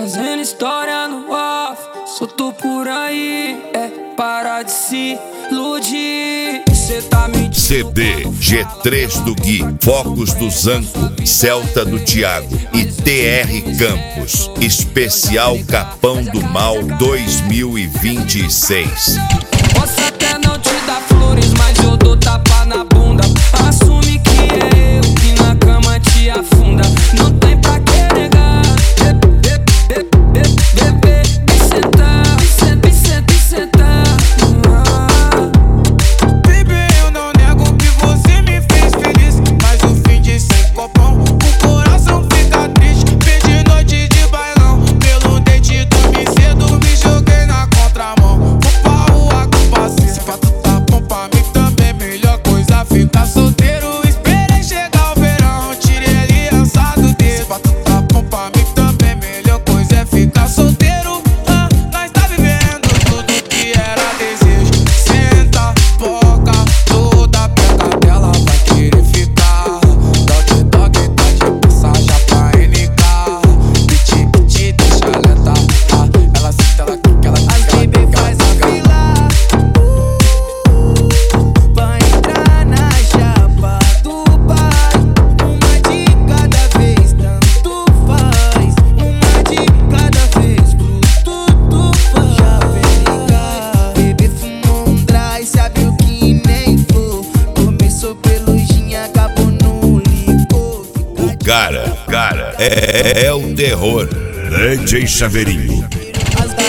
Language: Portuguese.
Fazendo história no off, solto por aí, para de se iludir. Cê tá mentindo. CD, G3 do Gui, Focus do Zanco, Celta do Thiago e TR Campos. Especial Capão do Mal 2026. Posso até não te dar flores, mas eu dou tapa na bunda. Assume que é eu que na cama te afunda. Não tem pra que negar. Bebê, me sentar, me sentar. Baby, eu não nego que você me fez feliz, mas o fim de sem copão, o coração fica triste. Perdi noite de bailão, pelo dente dormi cedo, me joguei na contramão. Vou pra rua com paciência, pra tu tá bom pra mim também. Melhor coisa ficar solteiro, esperei chegar o verão, tirei aliançado dele. Pra tu tá bom pra mim também, melhor coisa é ficar solteiro. Nós tá vivendo tudo que era desejo. Senta, boca, toda perto dela vai querer ficar. Dog, tá de passagem pra NK. Te deixa lenta. Ela senta, ela quica, ela quica. As baby faz a fila pra entrar na chapa do pai. Uma de cada vez, tanto faz. Uma de cada vez, pro tudo faz. Já vem ligar, baby fumou um dry, sabe o que nem for. Começou pelujinha, acabou no licor. O cara é o terror. DJ Chaveirinho. As